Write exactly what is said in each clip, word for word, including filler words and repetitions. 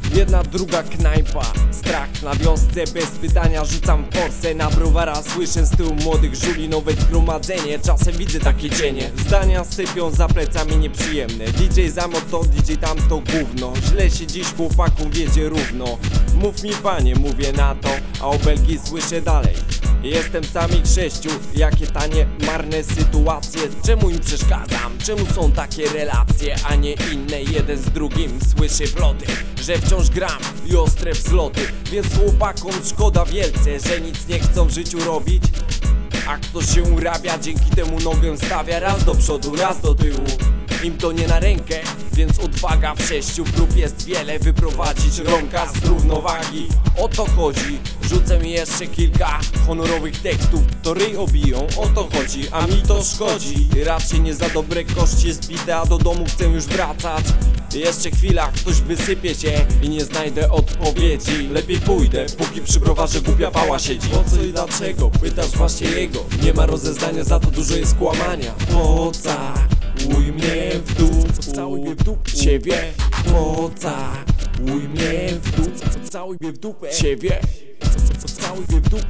jedna, druga knajpa, strach na wiosce, bez pytania rzucam forsę na browara. Słyszę z tyłu młodych żuli nowe zgromadzenie, czasem widzę takie cienie. Zdania sypią za plecami nieprzyjemne, D J zamo to, D J tamto gówno. Źle się dziś chłopakom wiedzie równo. Mów mi panie, mówię na to, a obelgi słyszę dalej. Jestem sam ich sześciu, jakie tanie, marne sytuacje. Czemu im przeszkadzam? Czemu są takie relacje, a nie inne? Jeden z drugim słyszy ploty, że wciąż gram i ostre wzloty. Więc chłopakom szkoda wielce, że nic nie chcą w życiu robić. A kto się urabia, dzięki temu nogę stawia raz do przodu, raz do tyłu. Im to nie na rękę, więc odwaga w sześciu prób jest wiele. Wyprowadzić rąka z równowagi, o to chodzi. Rzucę mi jeszcze kilka honorowych tekstów, to ryj obiją, o to chodzi, a mi to szkodzi. Raczej nie za dobre kości zbite, a do domu chcę już wracać. Jeszcze chwila, ktoś wysypie się i nie znajdę odpowiedzi. Lepiej pójdę, póki przy browarze głupia pała siedzi. Po co i dlaczego? Pytasz właśnie jego. Nie ma rozeznania, za to dużo jest kłamania. Pocałuj mnie w dół, całuj mnie w dupę ciebie. Pocałuj mnie w dół, całuj mnie w dupę ciebie. Całuj mnie w dół,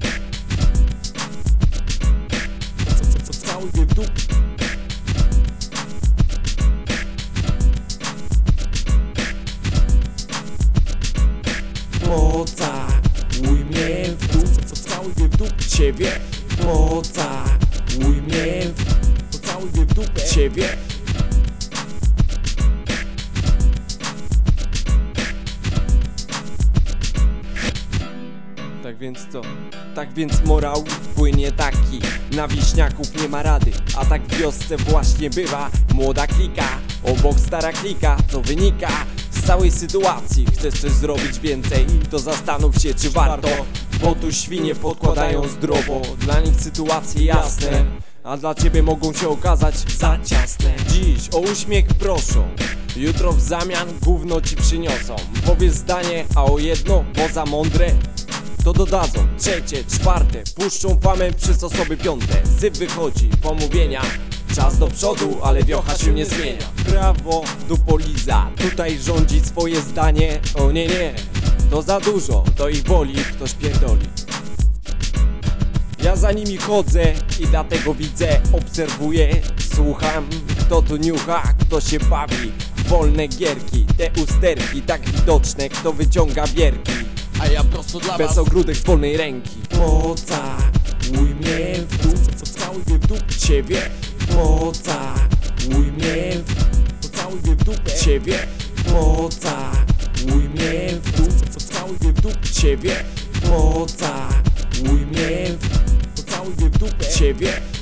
całuj mnie w dół. Pocałuj mnie w dół, całuj mnie w dół ciebie. Pocałuj mnie w, całuj mnie w dupę ciebie. Tak więc co? Tak więc morał płynie taki: na wieśniaków nie ma rady, a tak w wiosce właśnie bywa. Młoda klika, obok stara klika, co wynika z całej sytuacji. Chcesz coś zrobić więcej, to zastanów się, czy warto, bo tu świnie podkładają zdrowo. Dla nich sytuacje jasne, a dla ciebie mogą się okazać za ciasne. Dziś o uśmiech proszą, jutro w zamian gówno ci przyniosą. Powiedz zdanie, a o jedno, bo za mądre to dodadzą trzecie, czwarte, puszczą famę przez osoby piąte. Syp wychodzi, pomówienia, czas do przodu, ale wiocha się nie zmienia. Prawo do poliza, tutaj rządzi swoje zdanie. O nie, nie, to za dużo, to ich boli, ktoś pierdoli. Ja za nimi chodzę i dlatego widzę, obserwuję, słucham. Kto tu niucha, kto się bawi, wolne gierki, te usterki tak widoczne, kto wyciąga bierki. A ja prosto dla bez was ogródek z wolnej ręki. Pocałuj mnie w dół, całuj mnie w dół ciebie. Pocałuj mnie w, całuj mnie w dupę ciebie. Pocałuj mnie w dół, całuj mnie w dół ciebie. Pocałuj mnie w, całuj mnie w dupę ciebie.